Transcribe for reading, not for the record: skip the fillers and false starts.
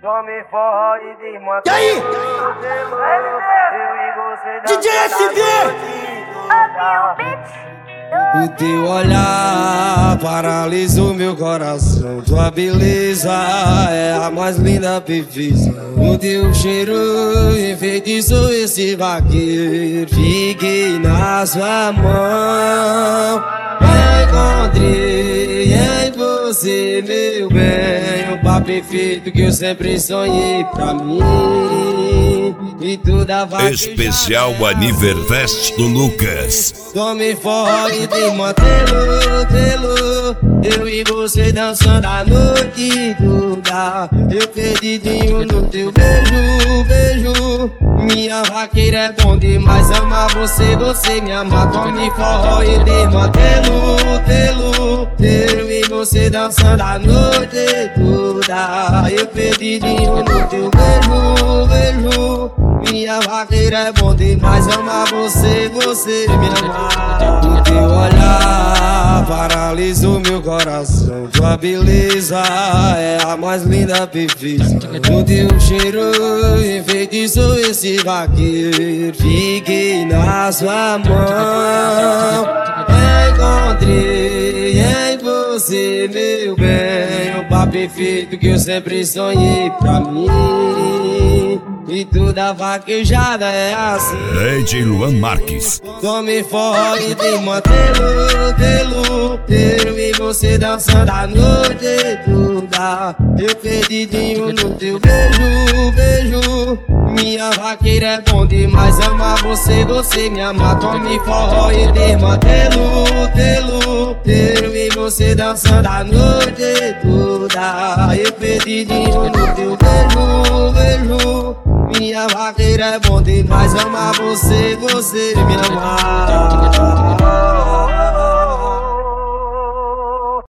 Tome forró e desmantela. E aí? DJ SV! O teu olhar paralisou meu coração. Tua beleza é a mais linda perfeição. O teu cheiro enfeitiçou esse vaqueiro. Fiquei na sua mão. Encontrei em você, meu bem, o par perfeito que eu sempre sonhei pra mim. E toda vaquejada Especial Aniverfest do Lucas. Tome forró e desmantelo, telo. Eu e você dançando a noite toda. Eu perdidinho no teu beijo, beijo. Minha vaqueira é bom demais, amar você, você me ama. Tome forró e desmantelo, telo. Eu e você dançando a noite toda. Eu perdidinho no teu beijo, beijo. Minha vaqueira é bom demais, amar você, você me ama. O teu olhar paralisou meu coração. Tua beleza é a mais linda perfeição. O teu cheiro enfeitiçou esse vaqueiro. Fiquei na sua mão. Encontrei em você, meu bem, o par perfeito que eu sempre sonhei pra mim. E toda vaquejada é assim. DJ Luan Marques. Tome forró e desmantelo, telo. Eu e você dançando a noite toda. Eu perdidinho no teu beijo, beijo. Minha vaqueira é bom demais, amar você, você me ama. Tome forró e desmantelo, telo. Eu e você dançando a noite toda. Eu perdidinho no teu beijo, beijo. Minha vaqueira é bom demais, amar você, você me ama.